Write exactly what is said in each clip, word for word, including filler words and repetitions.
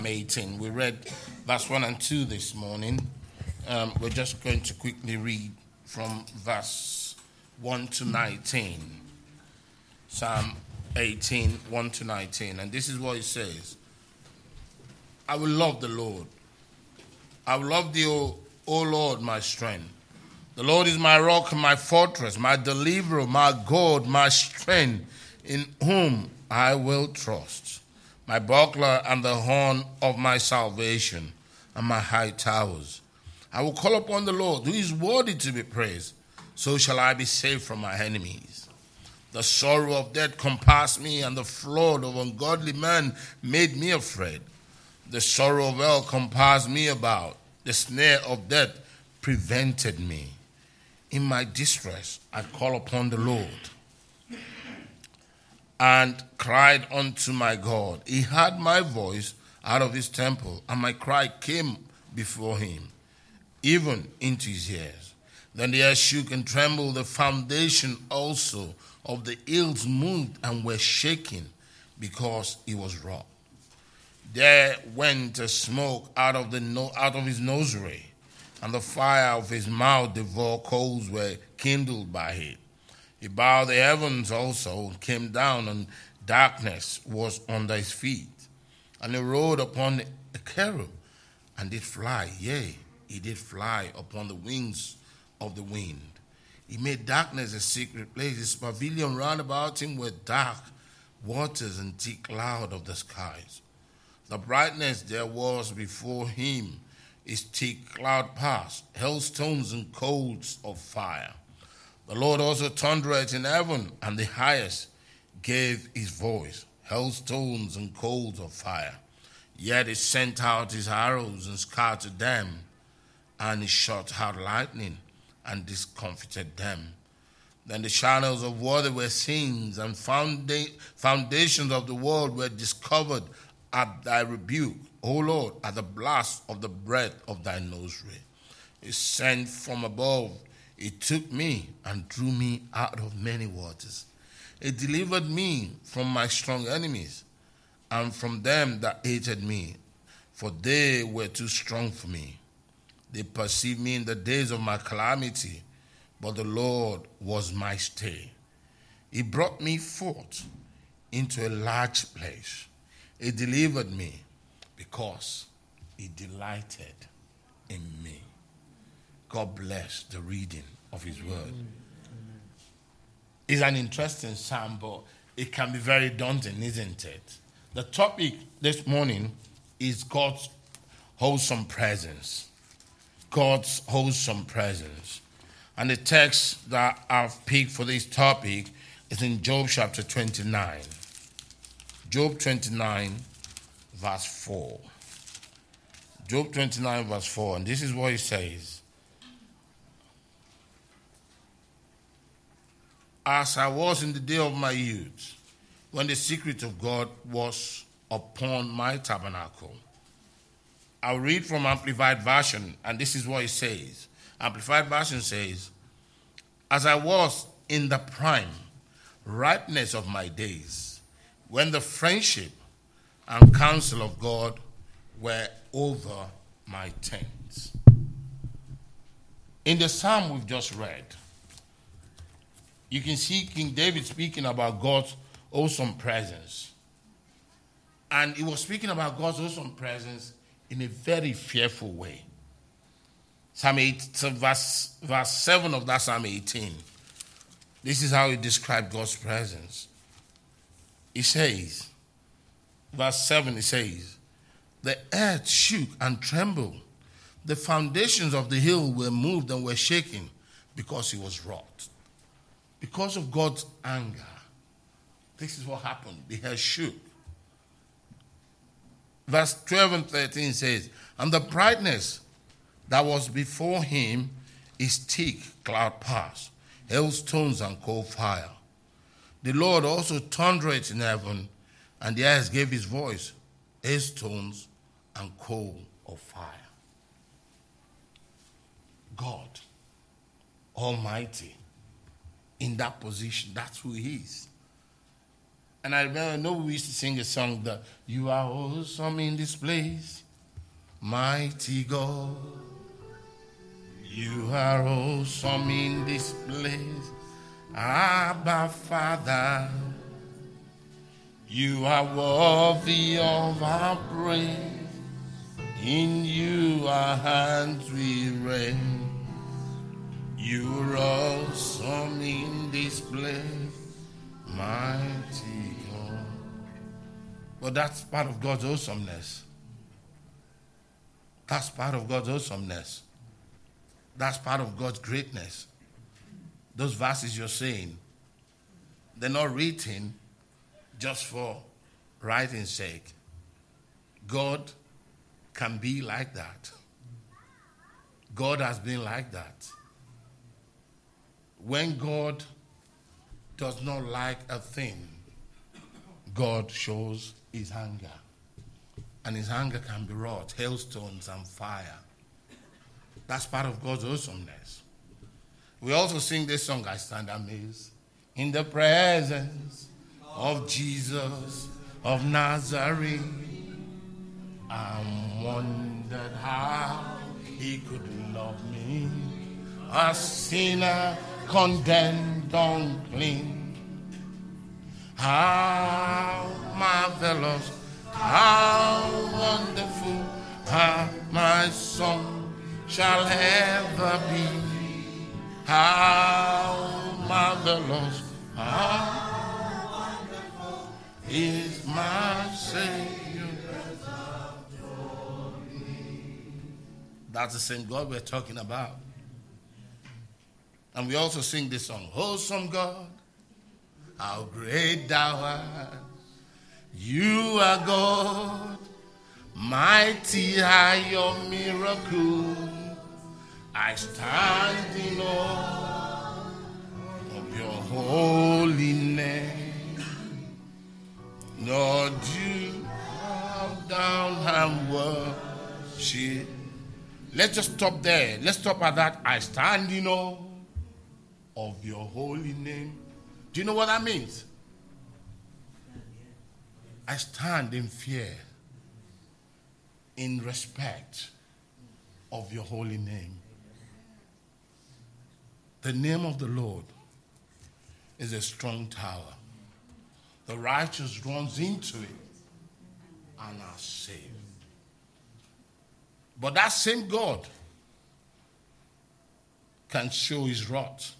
eighteen. We read verse one and two this morning. Um, we're just going to quickly read from verse one to nineteen. Psalm eighteen, one to nineteen. And this is what it says. I will love the Lord. I will love thee, O, o Lord, my strength. The Lord is my rock and my fortress, my deliverer, my God, my strength, in whom I will trust. My buckler and the horn of my salvation, and my high towers. I will call upon the Lord, who is worthy to be praised. So shall I be saved from my enemies. The sorrow of death compassed me, and the flood of ungodly men made me afraid. The sorrow of hell compassed me about. The snare of death prevented me. In my distress, I call upon the Lord and cried unto my God. He heard my voice out of his temple, and my cry came before him, even into his ears. Then the earth shook and trembled, the foundation also of the hills moved and were shaken, because he was wroth. There went a smoke out of the no, out of his nostril, and the fire of his mouth devoured coals were kindled by it. He bowed the heavens also, and came down, and darkness was under his feet. And he rode upon a cherub, and did fly, yea, he did fly upon the wings of the wind. He made darkness a secret place. His pavilion round about him were dark waters and thick cloud of the skies. The brightness there was before him is thick cloud past, hailstones and coals of fire. The Lord also thundered in heaven, and the highest gave his voice, hailstones and coals of fire. Yet he sent out his arrows and scattered them, and he shot out lightning and discomfited them. Then the channels of water were seen, and founda- foundations of the world were discovered at thy rebuke, O Lord, at the blast of the breath of thy nostril. He sent from above. It took me and drew me out of many waters. It delivered me from my strong enemies and from them that hated me, for they were too strong for me. They perceived me in the days of my calamity, but the Lord was my stay. He brought me forth into a large place. He delivered me because he delighted in me. God bless the reading of his word. Amen. It's an interesting psalm, but it can be very daunting, isn't it? The topic this morning is God's wholesome presence. God's wholesome presence. And the text that I've picked for this topic is in Job chapter twenty-nine. Job twenty-nine, verse four. Job twenty-nine, verse four. And this is what it says. As I was in the day of my youth, when the secret of God was upon my tabernacle. I'll read from Amplified Version, and this is what it says. Amplified Version says, as I was in the prime ripeness of my days, when the friendship and counsel of God were over my tents. In the psalm we've just read, you can see King David speaking about God's awesome presence. And he was speaking about God's awesome presence in a very fearful way. Psalm eight, verse, verse seven of that Psalm eighteen. This is how he described God's presence. He says, verse seven, he says, the earth shook and trembled. The foundations of the hill were moved and were shaken because he was wroth. Because of God's anger. This is what happened. The earth shook. Verse twelve and thirteen says, and the brightness that was before him is thick cloud past, hailstones and cold fire. The Lord also thundered in heaven, and the earth gave his voice, hailstones and coal of fire. God Almighty, in that position, that's who he is. And I remember, I know we used to sing a song that, you are awesome in this place, mighty God. You are awesome in this place, Abba Father. You are worthy of our praise. In you our hands we raise. You are awesome in this place, mighty God. Well, that's part of God's awesomeness. That's part of God's awesomeness. That's part of God's greatness. Those verses you're saying, they're not written just for writing's sake. God can be like that. God has been like that. When God does not like a thing, God shows his anger. And his anger can be wrought, hailstones and fire. That's part of God's awesomeness. We also sing this song, I stand amazed in the presence of Jesus of Nazareth. I wondered how he could love me, a sinner condemned unclean. How marvelous, how wonderful, how my song shall ever be. How marvelous, how wonderful is my Savior. That's the same God we're talking about. And we also sing this song, Wholesome God, how great thou art. You are God, mighty are your miracles. I stand in awe of your holy name. Lord, you bow down and worship. Let's just stop there. Let's stop at that. I stand in awe of your holy name. Do you know what that means? I stand in fear, in respect of your holy name. The name of the Lord is a strong tower. The righteous runs into it and are saved. But that same God can show his wrath.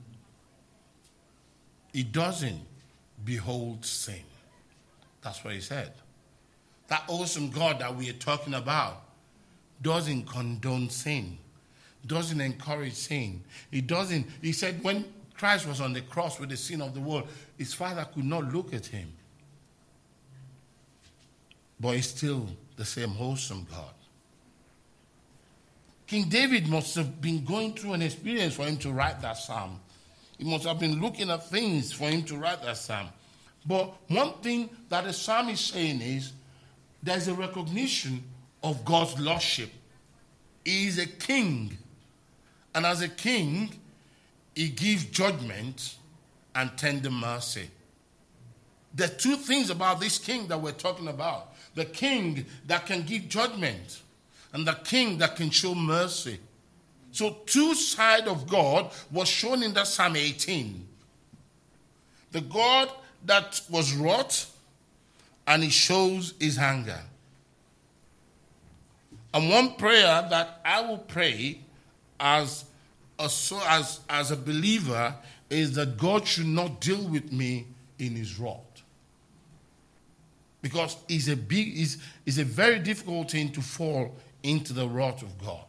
He doesn't behold sin. That's what he said. That awesome God that we are talking about doesn't condone sin, doesn't encourage sin. He doesn't, he said when Christ was on the cross with the sin of the world, his Father could not look at him. But he's still the same wholesome God. King David must have been going through an experience for him to write that psalm. He must have been looking at things for him to write that psalm. But one thing that the psalm is saying is there's a recognition of God's lordship. He is a king. And as a king, he gives judgment and tender mercy. There are two things about this king that we're talking about. The king that can give judgment and the king that can show mercy. So two sides of God was shown in that Psalm eighteen. The God that was wrought, and he shows his anger. And one prayer that I will pray as a, as, as a believer is that God should not deal with me in his wrath. Because it's a big, it's, it's a very difficult thing to fall into the wrath of God.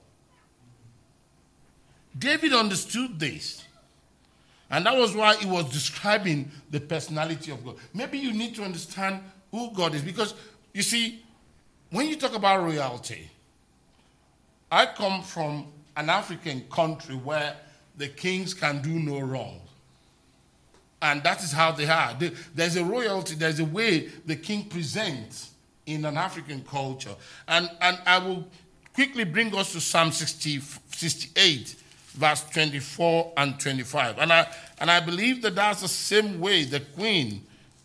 David understood this. And that was why he was describing the personality of God. Maybe you need to understand who God is. Because, you see, when you talk about royalty, I come from an African country where the kings can do no wrong. And that is how they are. There's a royalty, there's a way the king presents in an African culture. And, and I will quickly bring us to Psalm sixty, sixty-eight. Verse twenty-four and twenty-five. And I, and I believe that that's the same way the queen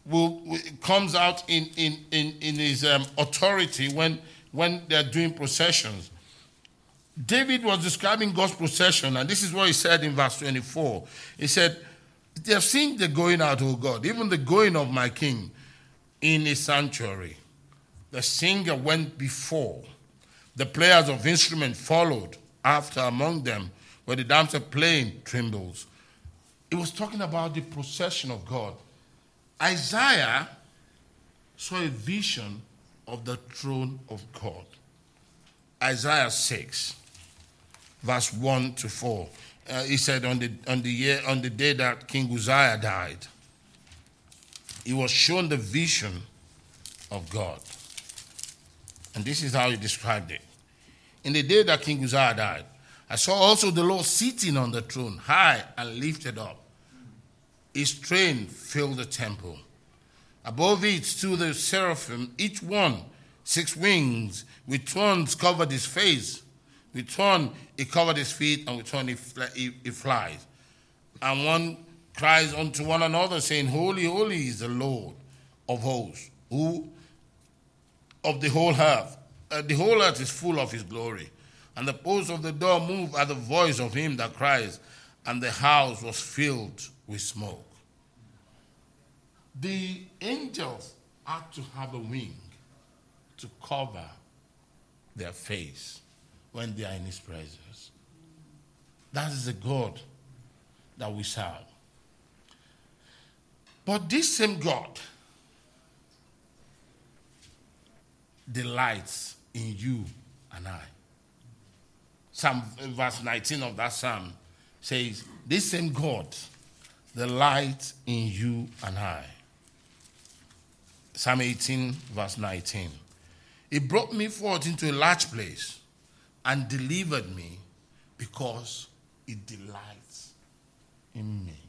will, will comes out in, in, in, in his um, authority when, when they're doing processions. David was describing God's procession, and this is what he said in verse twenty-four. He said, they have seen the going out, O God, even the going of my king in his sanctuary. The singer went before. The players of instruments followed after. Among them were the damsel playing timbrels. It was talking about the procession of God. Isaiah saw a vision of the throne of God. Isaiah six, verse one to four. Uh, he said, on the on the year on the day that King Uzziah died, he was shown the vision of God. And this is how he described it. In the day that King Uzziah died, I saw also the Lord sitting on the throne, high and lifted up. His train filled the temple. Above it stood the seraphim, each one six wings. With thorns covered his face. With thorn he covered his feet, and with thorn he, fl- he, he flies. And one cries unto one another, saying, Holy, holy is the Lord of hosts, who of the whole earth. Uh, the whole earth is full of his glory. And the posts of the door moved at the voice of him that cries, and the house was filled with smoke. The angels had to have a wing to cover their face when they are in his presence. That is the God that we serve. But this same God delights in you and I. Psalm verse nineteen of that psalm says, this same God delights in you and I. Psalm eighteen, verse nineteen. He brought me forth into a large place and delivered me because he delights in me.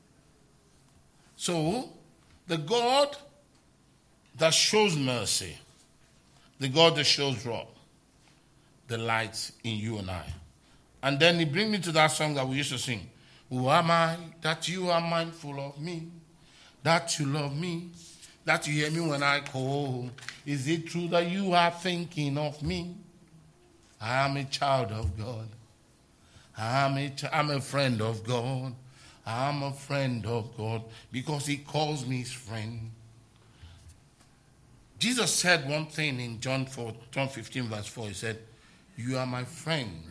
So, the God that shows mercy, the God that shows wrath, delights in you and I. And then he brings me to that song that we used to sing. Who am I that you are mindful of me, that you love me, that you hear me when I call? Is it true that you are thinking of me? I am a child of God. I'm a, ch- I'm a friend of God. I'm a friend of God because he calls me his friend. Jesus said one thing in John four, John fifteen, verse four. He said, you are my friend.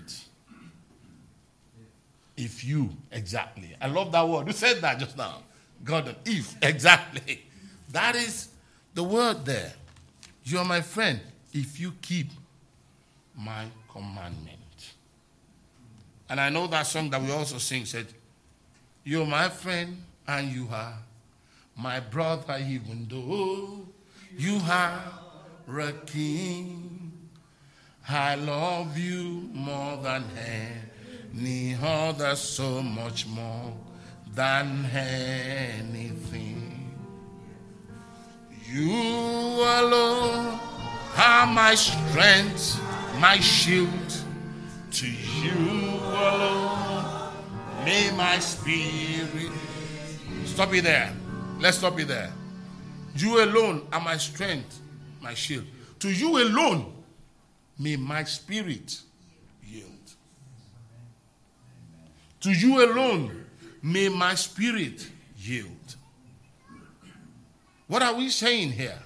If you, exactly. I love that word. Who said that just now? God, if, exactly. That is the word there. You are my friend if you keep my commandment. And I know that song that we also sing said, you're my friend and you are my brother, even though you are a king. I love you more than any other, so much more than anything. You alone are my strength, my shield. To you alone may my spirit. Stop it there. Let's stop it there. You alone are my strength, my shield. To you alone may my spirit yield. To you alone may my spirit yield. What are we saying here?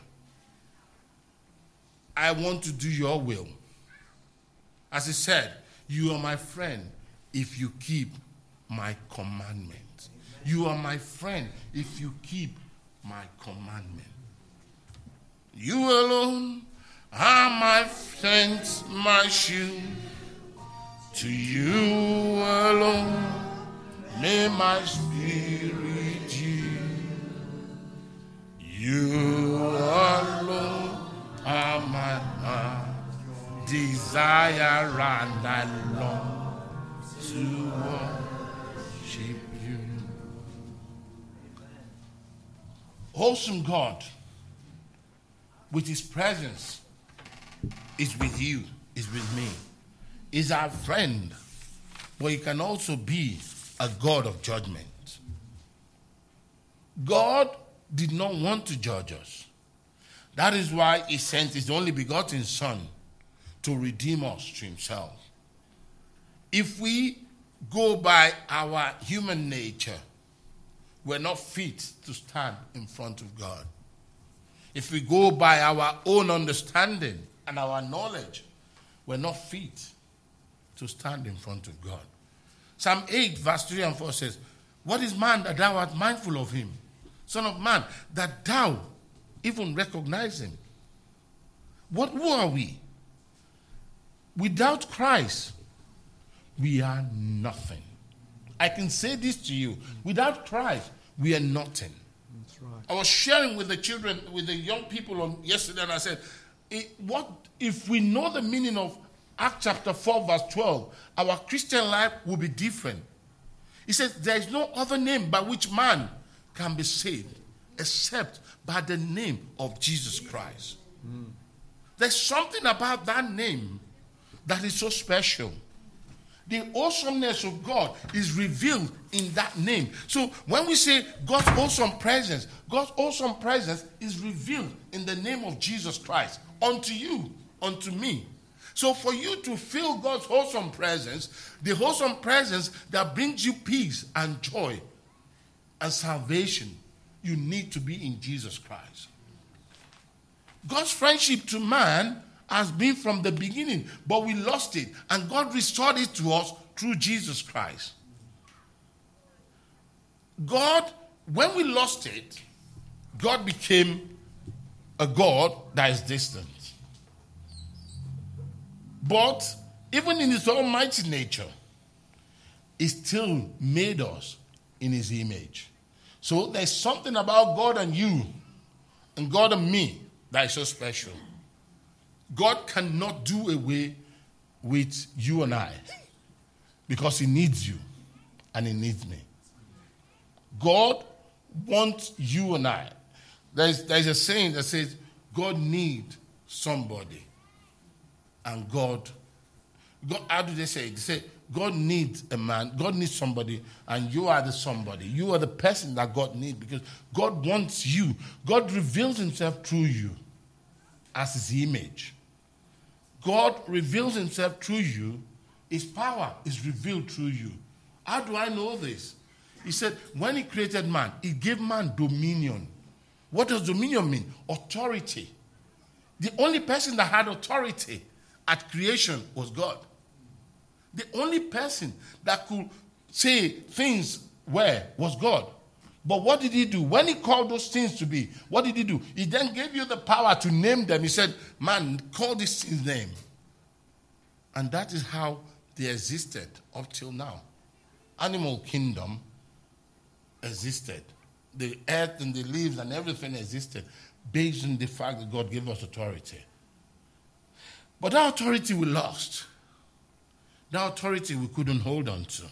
I want to do your will. As he said, you are my friend if you keep my commandment. You are my friend if you keep my commandment. You alone are my strength, my shield. To you alone may my spirit yield. You alone are my heart desire, and I long to worship you. Awesome God, with his presence, is with you, is with me, is our friend, but he can also be a God of judgment. God did not want to judge us. That is why he sent his only begotten Son to redeem us to himself. If we go by our human nature, we're not fit to stand in front of God. If we go by our own understanding and our knowledge, we're not fit to stand in front of God. Psalm eight, verse three and four says, what is man that thou art mindful of him? Son of man, that thou even recognize him. What, who are we? Without Christ, we are nothing. I can say this to you. Without Christ, we are nothing. That's right. I was sharing with the children, with the young people on yesterday, and I said, what if we know the meaning of Acts chapter four, verse twelve, our Christian life will be different. He says, there is no other name by which man can be saved except by the name of Jesus Christ. Mm. There's something about that name that is so special. The awesomeness of God is revealed in that name. So when we say God's awesome presence, God's awesome presence is revealed in the name of Jesus Christ unto you, unto me. So for you to feel God's wholesome presence, the wholesome presence that brings you peace and joy and salvation, you need to be in Jesus Christ. God's friendship to man has been from the beginning, but we lost it, and God restored it to us through Jesus Christ. God, when we lost it, God became a God that is distant. But even in his almighty nature, he still made us in his image. So there's something about God and you and God and me that is so special. God cannot do away with you and I because he needs you and he needs me. God wants you and I. There's, there's a saying that says, God needs somebody. And God, God, how do they say it? They say, God needs a man, God needs somebody, and you are the somebody. You are the person that God needs because God wants you. God reveals himself through you as his image. God reveals himself through you. His power is revealed through you. How do I know this? He said, when he created man, he gave man dominion. What does dominion mean? Authority. The only person that had authority at creation was God. The only person that could say things were was God. But what did he do? When he called those things to be, what did he do? He then gave you the power to name them. He said, man, call these things name. And that is how they existed up till now. Animal kingdom existed. The earth and the leaves and everything existed based on the fact that God gave us authority. But that authority we lost. That authority we couldn't hold on to.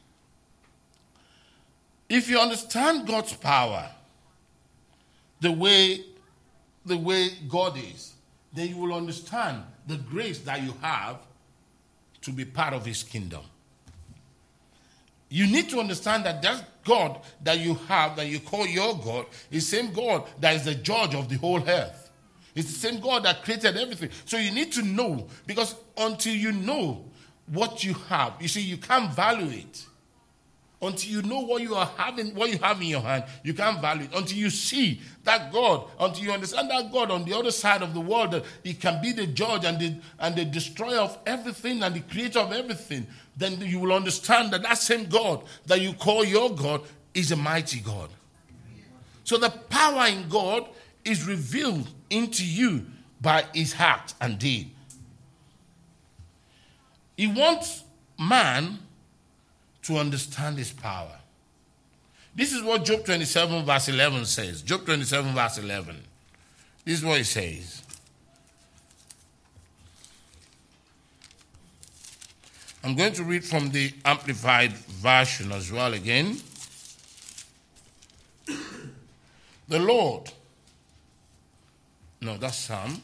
If you understand God's power, the way, the way God is, then you will understand the grace that you have to be part of his kingdom. You need to understand that that God that you have, that you call your God, is the same God that is the judge of the whole earth. It's the same God that created everything. So you need to know, because until you know what you have, you see, you can't value it. Until you know what you are having, what you have in your hand, you can't value it. Until you see that God, until you understand that God on the other side of the world, that he can be the judge and the, and the destroyer of everything and the creator of everything, then you will understand that that same God that you call your God is a mighty God. So the power in God is revealed into you by his heart and deed. He wants man to understand his power. This is what Job twenty-seven verse eleven says. Job twenty-seven verse eleven. This is what it says. I'm going to read from the Amplified Version as well again. The Lord. No, that's Psalm.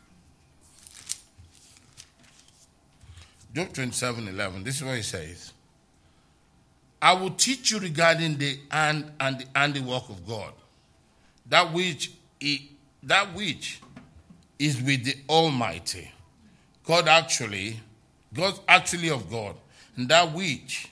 Job twenty-seven eleven. This is what it says. I will teach you regarding the hand and the handiwork of God. that which is, that which is with the Almighty. God actually, God actually of God, and that which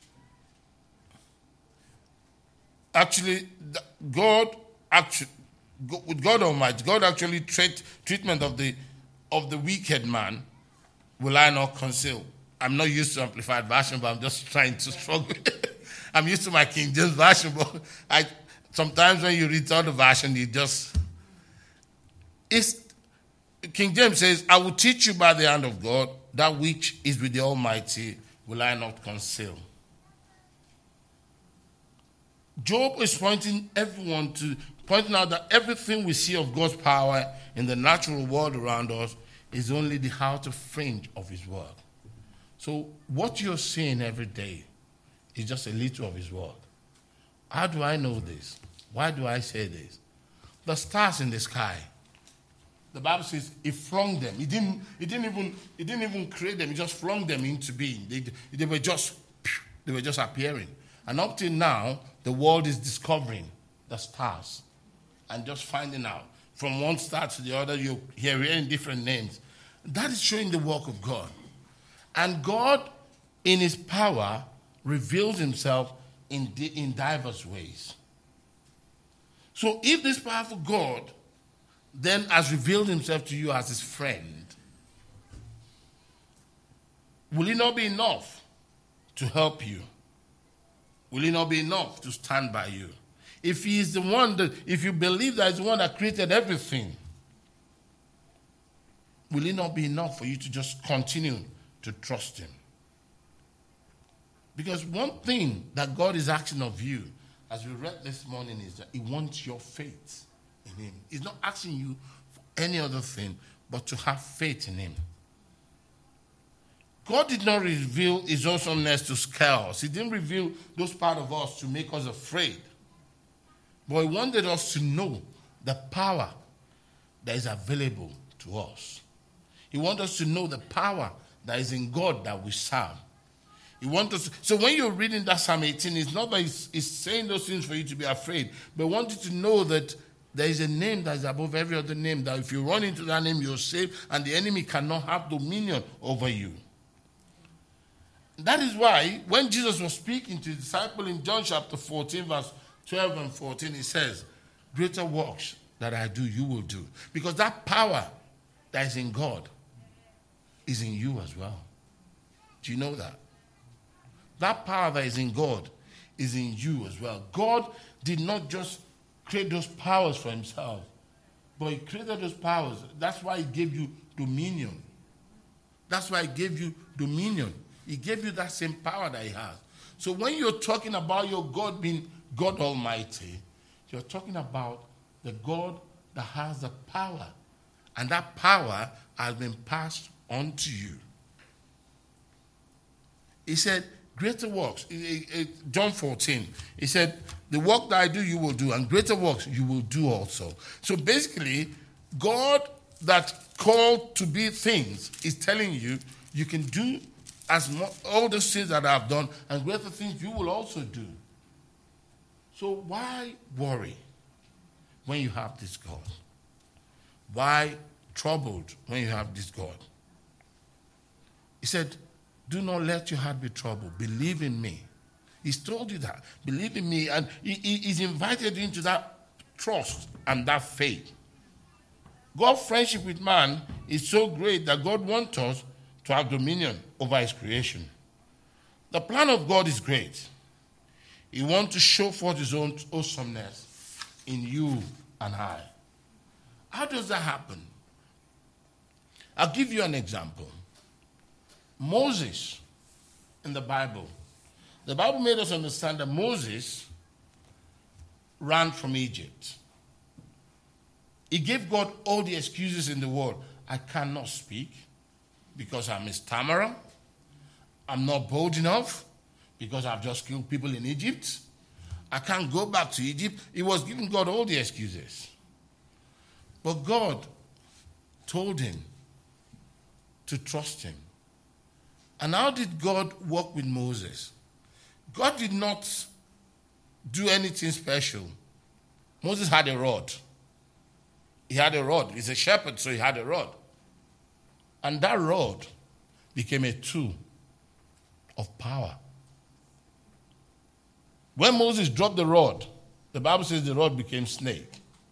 actually God actually with God Almighty, God actually treat treatment of the of the wicked man will I not conceal. I'm not used to Amplified Version, but I'm just trying to struggle. I'm used to my King James Version, but I sometimes when you read other version, you just it's King James says, I will teach you by the hand of God, that which is with the Almighty will I not conceal. Job is pointing everyone to pointing out that everything we see of God's power in the natural world around us is only the outer fringe of his word. So what you're seeing every day is just a little of his word. How do I know this? Why do I say this? The stars in the sky, the Bible says he flung them. He didn't, he didn't even he didn't even create them, he just flung them into being. They, they were just they were just appearing. And up till now, the world is discovering the stars and just finding out. From one star to the other, you're hearing different names. That is showing the work of God. And God, in his power, reveals himself in, in diverse ways. So if this powerful God then has revealed himself to you as his friend, will it not be enough to help you? Will it not be enough to stand by you? If he is the one that, if you believe that he's the one that created everything, will it not be enough for you to just continue to trust him? Because one thing that God is asking of you, as we read this morning, is that he wants your faith in him. He's not asking you for any other thing, but to have faith in him. God did not reveal his awesomeness to scare us. He didn't reveal those parts of us to make us afraid. But he wanted us to know the power that is available to us. He wants us to know the power that is in God that we serve. He wants us to, so when you're reading that Psalm eighteen, it's not that he's, he's saying those things for you to be afraid, but he wants you to know that there is a name that is above every other name, that if you run into that name, you're safe, and the enemy cannot have dominion over you. That is why when Jesus was speaking to his disciple in John chapter fourteen, verse twelve and fourteen, he says, greater works that I do, you will do. Because that power that is in God is in you as well. Do you know that? That power that is in God is in you as well. God did not just create those powers for himself, but he created those powers. That's why he gave you dominion. That's why he gave you dominion. He gave you that same power that he has. So when you're talking about your God being God Almighty, you're talking about the God that has the power. And that power has been passed on to you. He said, greater works. John fourteen, he said, the work that I do, you will do, and greater works you will do also. So basically, God that called to be things is telling you, you can do as much, all the things that I've done, and greater things you will also do. So why worry when you have this God? Why troubled when you have this God? He said, do not let your heart be troubled. Believe in me. He's told you that. Believe in me. And he, he, he's invited you into that trust and that faith. God's friendship with man is so great that God wants us to have dominion over his creation. The plan of God is great. He wants to show forth his own awesomeness in you and I. How does that happen? I'll give you an example. Moses in the Bible. The Bible made us understand that Moses ran from Egypt. He gave God all the excuses in the world. I cannot speak because I'm a stammerer. I'm not bold enough because I've just killed people in Egypt. I can't go back to Egypt. He was giving God all the excuses. But God told him to trust him. And how did God work with Moses? God did not do anything special Moses had a rod. He had a rod. He's a shepherd, so he had a rod. And that rod became a tool of power. When Moses dropped the rod, the Bible says the rod became snake.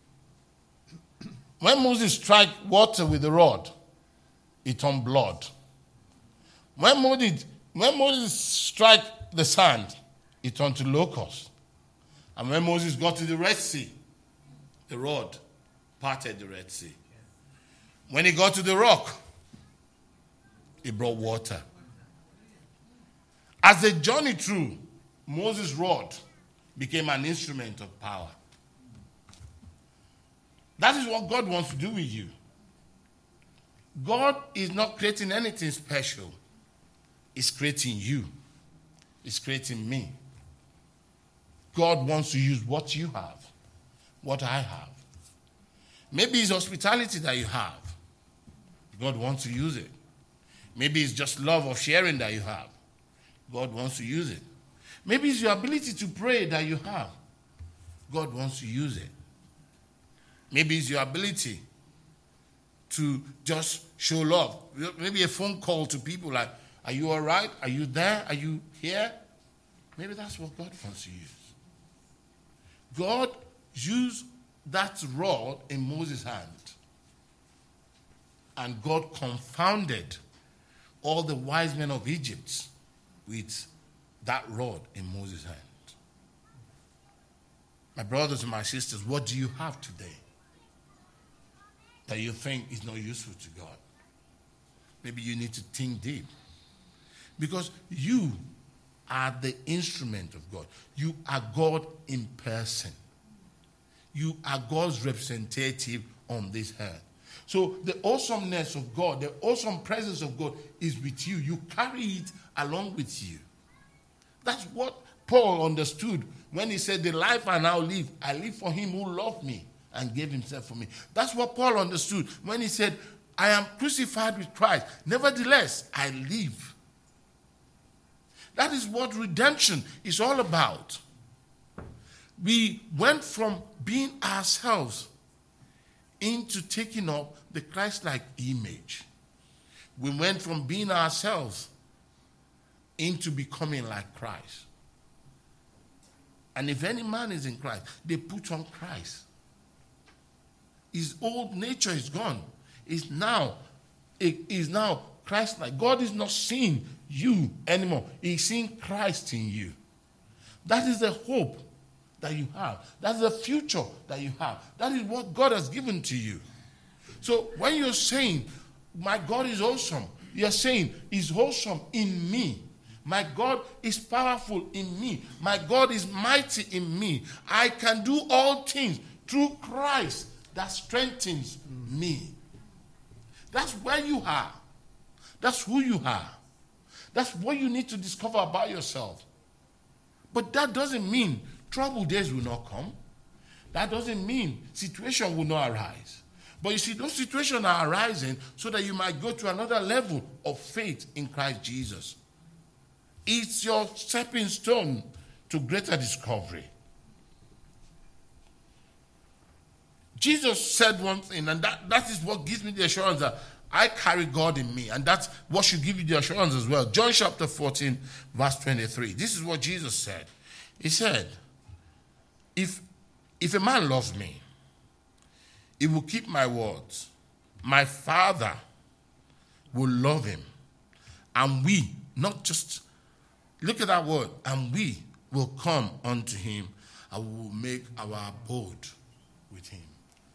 When Moses struck water with the rod, it turned blood. When Moses, when Moses struck the sand, it turned to locust. And when Moses got to the Red Sea, the rod parted the Red Sea. When he got to the rock, it brought water. As they journeyed through, Moses' rod became an instrument of power. That is what God wants to do with you. God is not creating anything special. He's creating you. He's creating me. God wants to use what you have, what I have. Maybe it's hospitality that you have. God wants to use it. Maybe it's just love of sharing that you have. God wants to use it. Maybe it's your ability to pray that you have. God wants to use it. Maybe it's your ability to just show love. Maybe a phone call to people like, are you all right? Are you there? Are you here? Maybe that's what God wants to use. God used that rod in Moses' hand. And God confounded all the wise men of Egypt with that rod in Moses' hand. My brothers and my sisters, what do you have today that you think is not useful to God? Maybe you need to think deep. Because you are the instrument of God. You are God in person. You are God's representative on this earth. So the awesomeness of God, the awesome presence of God is with you. You carry it along with you. That's what Paul understood when he said, the life I now live, I live for him who loved me and gave himself for me. That's what Paul understood when he said, I am crucified with Christ. Nevertheless, I live. That is what redemption is all about. We went from being ourselves into taking up the Christ-like image. We went from being ourselves into becoming like Christ. And if any man is in Christ, they put on Christ. His old nature is gone. It's now, it is now Christ-like. God is not seeing you anymore. He's seeing Christ in you. That is the hope that you have. That's the future that you have. That is what God has given to you. So when you're saying, my God is awesome, you're saying, He's awesome in me. My God is powerful in me. My God is mighty in me. I can do all things through Christ that strengthens me. That's where you are. That's who you are. That's what you need to discover about yourself. But that doesn't mean trouble days will not come. That doesn't mean situation will not arise. But you see, those situations are arising so that you might go to another level of faith in Christ Jesus. It's your stepping stone to greater discovery. Jesus said one thing, and that, that is what gives me the assurance that I carry God in me. And that's what should give you the assurance as well. John chapter fourteen, verse twenty-three. This is what Jesus said. He said, if, if a man loves me, he will keep my words. My Father will love him. And we, not just, look at that word, and we will come unto him and we will make our abode with him.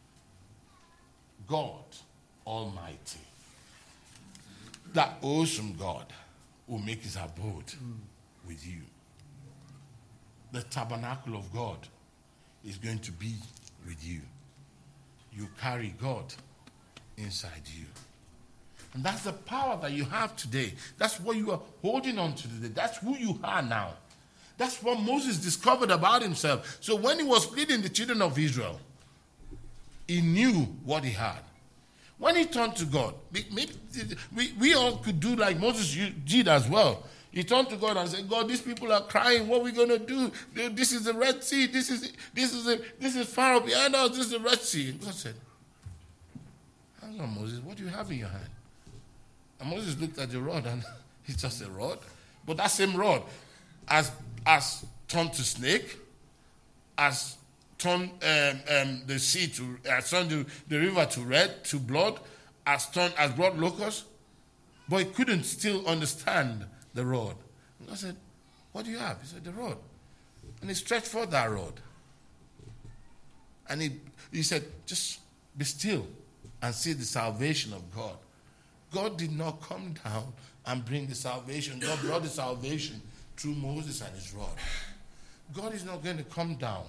God Almighty, that awesome God will make his abode mm. with you. The tabernacle of God is going to be with you. You carry God inside you. And that's the power that you have today. That's what you are holding on to today. That's who you are now. That's what Moses discovered about himself. So when he was leading the children of Israel, he knew what he had. When he turned to God, we, we all could do like Moses did as well. He turned to God and said, God, these people are crying. What are we going to do? This is the Red Sea. This is this is a, this is Pharaoh behind us. This is the Red Sea. And God said, hang on, Moses, what do you have in your hand? And Moses looked at the rod, and it's just a rod. But that same rod has, has turned to snake, has turned um, um, the sea to, has turned the, the river to red, to blood, has turned, has brought locusts. But he couldn't still understand the rod. And I said, what do you have? He said, the rod. And he stretched forth that rod. And he, he said, just be still and see the salvation of God. God did not come down and bring the salvation. God brought the salvation through Moses and his rod. God is not going to come down.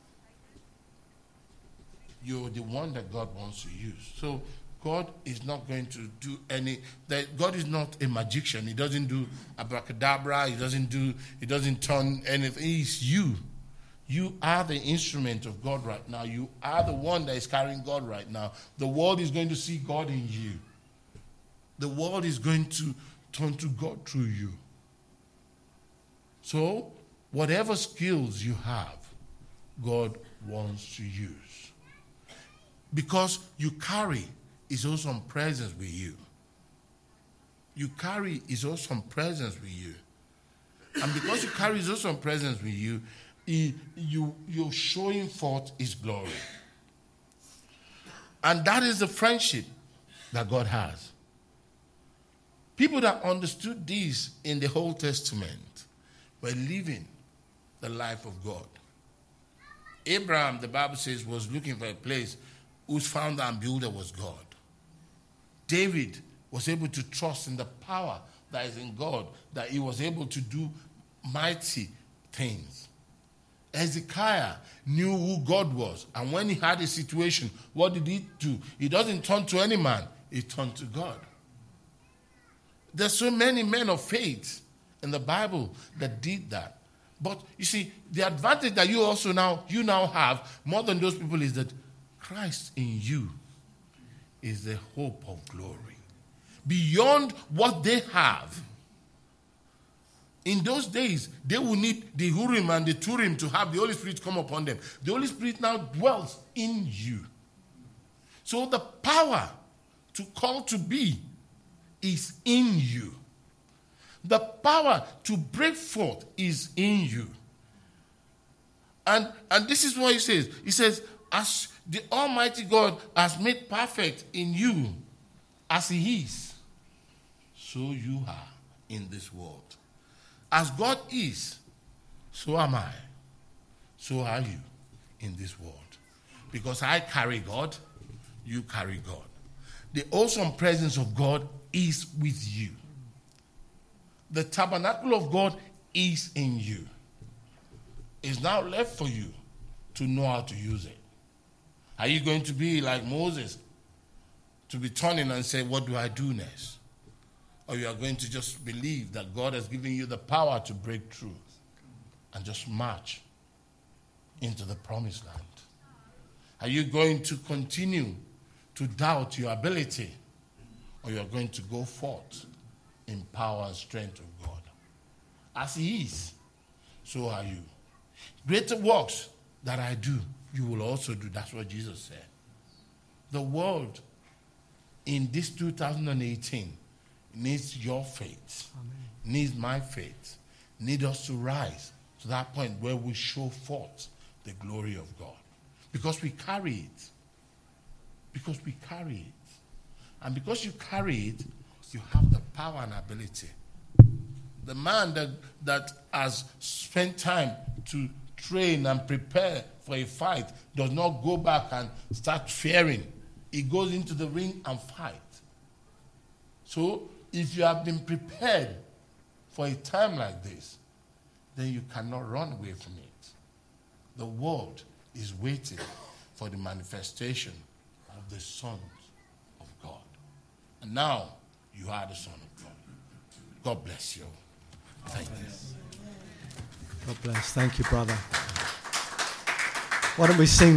You're the one that God wants to use. So God is not going to do any, that God is not a magician. He doesn't do abracadabra. He doesn't do, he doesn't turn anything. He's you. You are the instrument of God right now. You are the one that is carrying God right now. The world is going to see God in you. The world is going to turn to God through you. So, whatever skills you have, God wants to use. Because you carry His awesome presence with you. You carry His awesome presence with you. And because you carry His awesome presence with you, he, you you're showing forth His glory. And that is the friendship that God has. People that understood this in the Old Testament were living the life of God. Abraham, the Bible says, was looking for a place whose founder and builder was God. David was able to trust in the power that is in God, that he was able to do mighty things. Hezekiah knew who God was, and when he had a situation, what did he do? He doesn't turn to any man, he turned to God. There's so many men of faith in the Bible that did that. But you see, the advantage that you also now, you now have, more than those people, is that Christ in you is the hope of glory. Beyond what they have. In those days, they will need the Urim and the Turim to have the Holy Spirit come upon them. The Holy Spirit now dwells in you. So the power to call to be is in you. The power to break forth is in you. And, and this is what he says. He says, as the Almighty God has made perfect in you as He is, so you are in this world. As God is, so am I. So are you in this world. Because I carry God, you carry God. The awesome presence of God is with you. The tabernacle of God is in you. It's now left for you to know how to use it. Are you going to be like Moses, to be turning and say, what do I do next? Or you are going to just believe that God has given you the power to break through and just march into the promised land? Are you going to continue to doubt your ability, or you are going to go forth in power and strength of God? As He is, so are you. Greater works that I do, you will also do. That's what Jesus said. The world in this two thousand eighteen needs your faith, Amen. Needs my faith, needs us to rise to that point where we show forth the glory of God. Because we carry it. Because we carry it. And because you carry it, you have the power and ability. The man that, that has spent time to train and prepare for a fight does not go back and start fearing. He goes into the ring and fight. So, if you have been prepared for a time like this, then you cannot run away from it. The world is waiting for the manifestation of the sons of God. And now, you are the Son of God. God bless you. Thank you. God bless. Thank you, brother. Why don't we sing